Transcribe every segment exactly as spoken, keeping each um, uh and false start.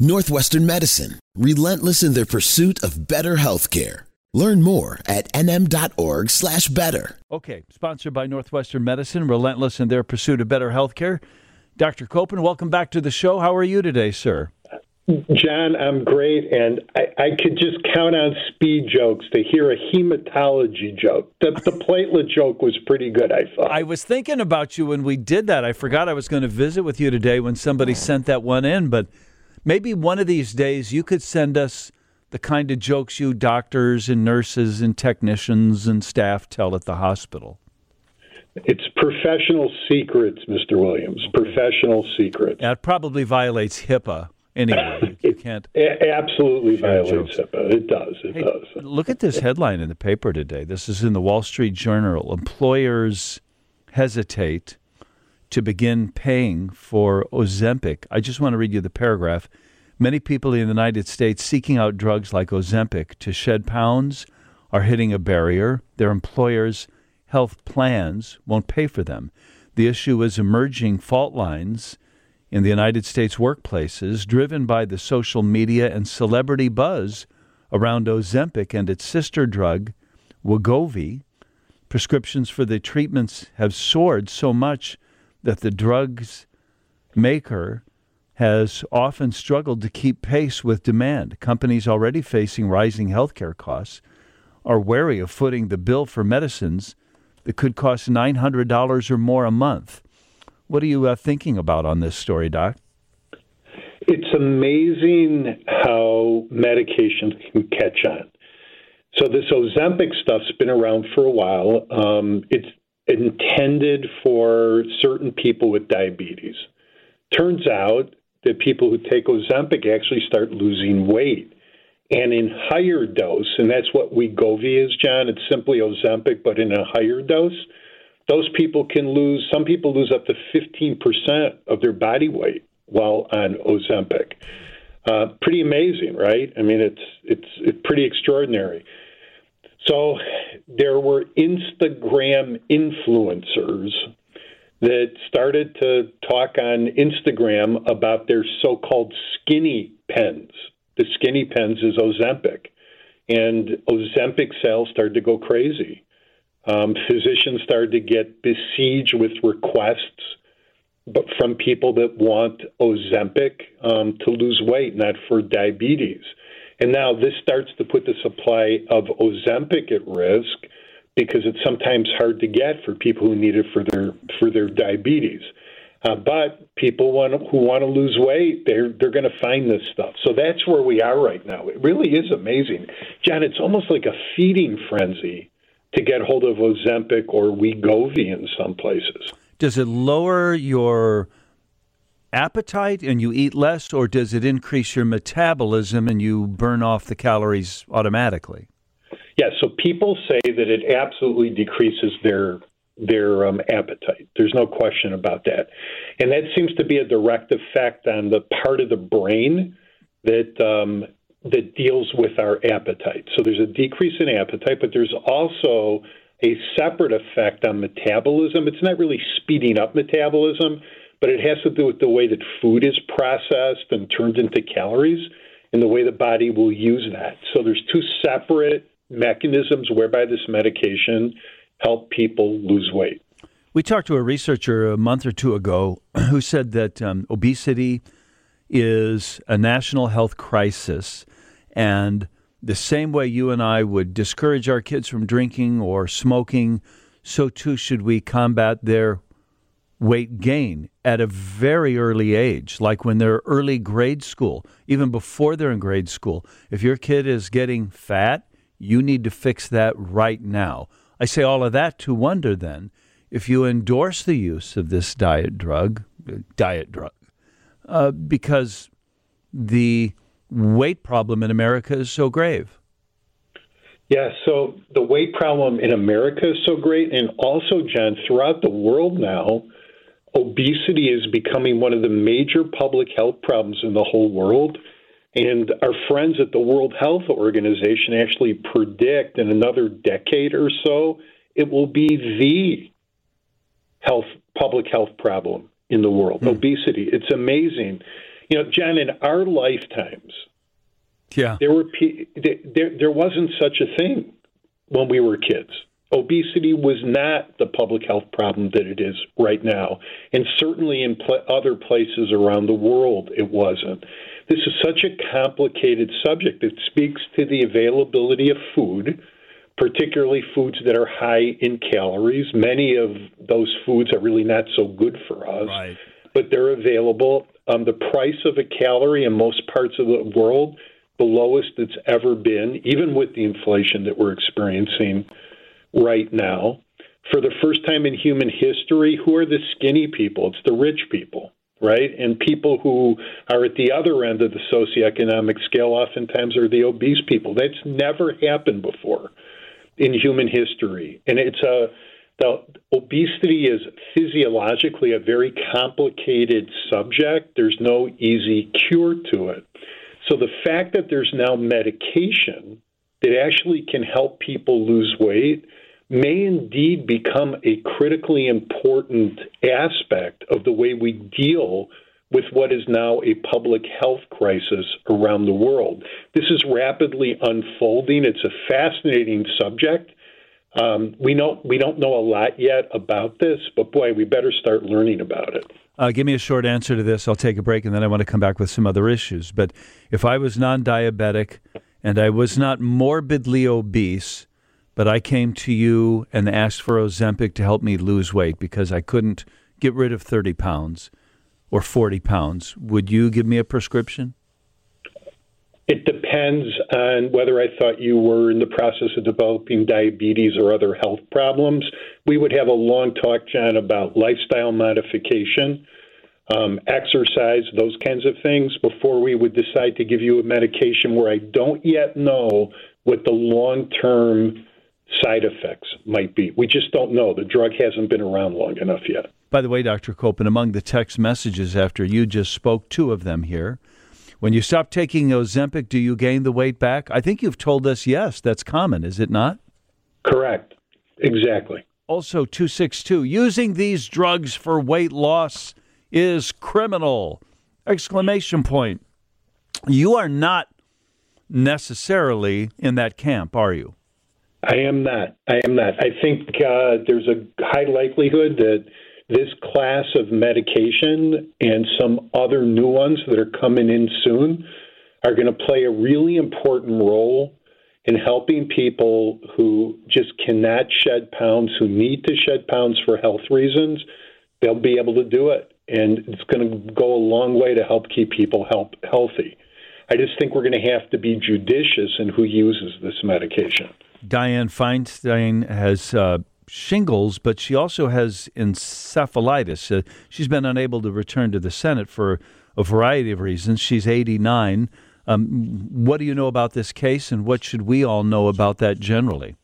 Northwestern Medicine, relentless in their pursuit of better healthcare. Learn more at nm.org slash better. Okay, sponsored by Northwestern Medicine, relentless in their pursuit of better healthcare. Doctor Copen, welcome back to the show. How are you today, sir? John, I'm great, and I, I could just count on speed jokes to hear a hematology joke. The, the platelet joke was pretty good, I thought. I was thinking about you when we did that. I forgot I was going to visit with you today when somebody sent that one in, but maybe one of these days you could send us the kind of jokes you doctors and nurses and technicians and staff tell at the hospital. It's professional secrets, Mister Williams, professional secrets. That probably violates HIPAA. Anyway, you can't. It absolutely violates HIPAA. It does. It hey, does. Look at this headline in the paper today. This is in the Wall Street Journal. Employers hesitate to begin paying for Ozempic. I just want to read you the paragraph. Many people in the United States seeking out drugs like Ozempic to shed pounds are hitting a barrier. Their employers' health plans won't pay for them. The issue is emerging fault lines in the United States workplaces, driven by the social media and celebrity buzz around Ozempic and its sister drug, Wegovy. Prescriptions for the treatments have soared so much that the drug's maker has often struggled to keep pace with demand. Companies already facing rising healthcare costs are wary of footing the bill for medicines that could cost nine hundred dollars or more a month. What are you uh, thinking about on this story, Doc? It's amazing how medications can catch on. So this Ozempic stuff's been around for a while. Um, it's intended for certain people with diabetes. Turns out that people who take Ozempic actually start losing weight. And in higher dose, and that's what Wegovy is, John, it's simply Ozempic, but in a higher dose, those people can lose, some people lose up to fifteen percent of their body weight while on Ozempic. Uh, pretty amazing, right? I mean, it's, it's it's pretty extraordinary. So there were Instagram influencers that started to talk on Instagram about their so-called skinny pens. The skinny pens is Ozempic. And Ozempic sales started to go crazy. Um, physicians started to get besieged with requests but from people that want Ozempic um, to lose weight, not for diabetes. And now this starts to put the supply of Ozempic at risk because it's sometimes hard to get for people who need it for their for their diabetes. Uh, but people want who want to lose weight, they're they're going to find this stuff. So that's where we are right now. It really is amazing, John. It's almost like a feeding frenzy to get hold of Ozempic or Wegovy in some places. Does it lower your appetite and you eat less, or does it increase your metabolism and you burn off the calories automatically? Yeah, so people say that it absolutely decreases their their um, appetite. There's no question about that. And that seems to be a direct effect on the part of the brain that um, that deals with our appetite. So there's a decrease in appetite, but there's also a separate effect on metabolism. It's not really speeding up metabolism, but it has to do with the way that food is processed and turned into calories and the way the body will use that. So there's two separate mechanisms whereby this medication help people lose weight. We talked to a researcher a month or two ago who said that um, obesity is a national health crisis, and the same way you and I would discourage our kids from drinking or smoking, so too should we combat their weight gain at a very early age, like when they're early grade school, even before they're in grade school. If your kid is getting fat, you need to fix that right now. I say all of that to wonder then, if you endorse the use of this diet drug, diet drug, uh, because the weight problem in America is so grave. Yeah, so the weight problem in America is so great. And also, John, throughout the world now, obesity is becoming one of the major public health problems in the whole world. And our friends at the World Health Organization actually predict in another decade or so, it will be the health public health problem in the world, mm. obesity. It's amazing. You know, John, in our lifetimes, yeah, there were there there wasn't such a thing when we were kids. Obesity was not the public health problem that it is right now, and certainly in pl- other places around the world, it wasn't. This is such a complicated subject. It speaks to the availability of food, particularly foods that are high in calories. Many of those foods are really not so good for us, right. but they're available. Um, the price of a calorie in most parts of the world, the lowest it's ever been, even with the inflation that we're experiencing right now. For the first time in human history, who are the skinny people? It's the rich people, right? And people who are at the other end of the socioeconomic scale oftentimes are the obese people. That's never happened before in human history. And it's a, the obesity is physiologically a very complicated subject. There's no easy cure to it. So the fact that there's now medication that actually can help people lose weight may indeed become a critically important aspect of the way we deal with what is now a public health crisis around the world. This is rapidly unfolding. It's a fascinating subject. Um, we know we don't know a lot yet about this, but boy, we better start learning about it. Uh, give me a short answer to this. I'll take a break, and then I want to come back with some other issues. But if I was non-diabetic and I was not morbidly obese, but I came to you and asked for Ozempic to help me lose weight because I couldn't get rid of thirty pounds or forty pounds, would you give me a prescription? It depends on whether I thought you were in the process of developing diabetes or other health problems. We would have a long talk, John, about lifestyle modification, um, exercise, those kinds of things, before we would decide to give you a medication where I don't yet know what the long-term side effects might be. We just don't know. The drug hasn't been around long enough yet. By the way, Doctor Kopin, among the text messages after you just spoke, two of them here. When you stop taking Ozempic, do you gain the weight back? I think you've told us yes, that's common, is it not? Correct. Exactly. Also, two six two, using these drugs for weight loss is criminal! Exclamation point. You are not necessarily in that camp, are you? I am not. I am not. I think uh, there's a high likelihood that this class of medication and some other new ones that are coming in soon are going to play a really important role in helping people who just cannot shed pounds, who need to shed pounds for health reasons. They'll be able to do it, and it's going to go a long way to help keep people help, healthy. I just think we're going to have to be judicious in who uses this medication. Dianne Feinstein has uh, shingles, but she also has encephalitis. Uh, she's been unable to return to the Senate for a variety of reasons. She's eighty-nine. Um, what do you know about this case, and what should we all know about that generally?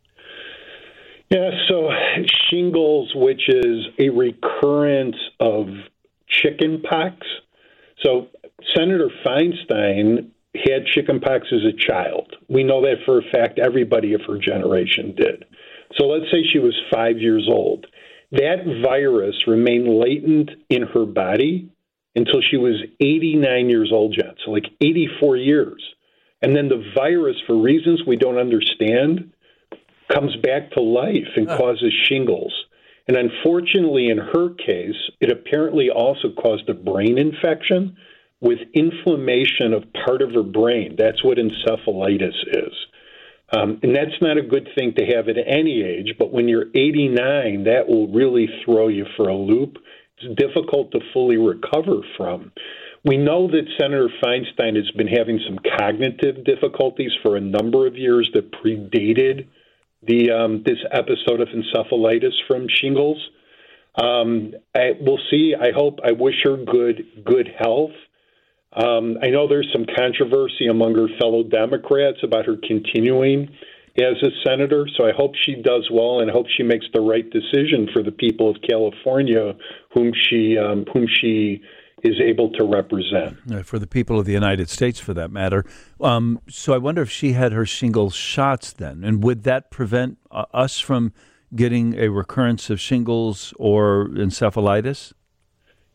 Yeah, so shingles, which is a recurrence of chicken pox. So Senator Feinstein had chickenpox as a child. We know that for a fact. Everybody of her generation did. So let's say she was five years old. That virus remained latent in her body until she was eighty-nine years old, Jen. So like eighty-four years. And then the virus, for reasons we don't understand, comes back to life and causes shingles. And unfortunately, in her case, it apparently also caused a brain infection with inflammation of part of her brain. That's what encephalitis is. Um, and that's not a good thing to have at any age, but when you're eighty-nine, that will really throw you for a loop. It's difficult to fully recover from. We know that Senator Feinstein has been having some cognitive difficulties for a number of years that predated the um, this episode of encephalitis from shingles. Um, I, we'll see. I hope. I wish her good good health. Um, I know there's some controversy among her fellow Democrats about her continuing as a senator, so I hope she does well and I hope she makes the right decision for the people of California, whom she um, whom she is able to represent. Uh, for the people of the United States, for that matter. Um, so I wonder if she had her shingles shots then, and would that prevent uh, us from getting a recurrence of shingles or encephalitis?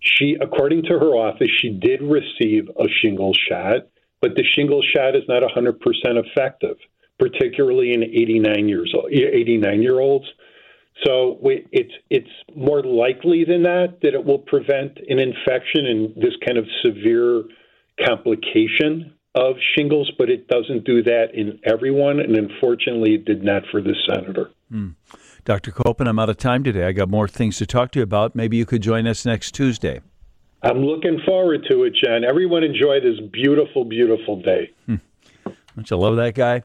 She, according to her office, she did receive a shingles shot, but the shingles shot is not one hundred percent effective, particularly in eighty-nine years old, eighty-nine year olds. So we, it's it's more likely than that that it will prevent an infection and this kind of severe complication of shingles, but it doesn't do that in everyone, and unfortunately it did not for this senator. Hmm. Doctor Koppen, I'm out of time today. I got more things to talk to you about. Maybe you could join us next Tuesday. I'm looking forward to it, John. Everyone enjoy this beautiful, beautiful day. Hmm. Don't you love that guy?